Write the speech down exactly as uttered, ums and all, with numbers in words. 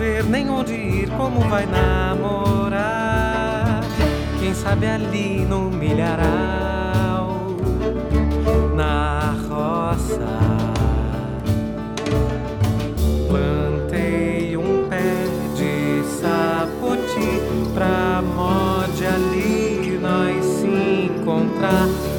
ver nem onde ir, como vai namorar. Quem sabe ali no milharal, na roça. Plantei um pé de sapoti pra mode ali nós se encontrar.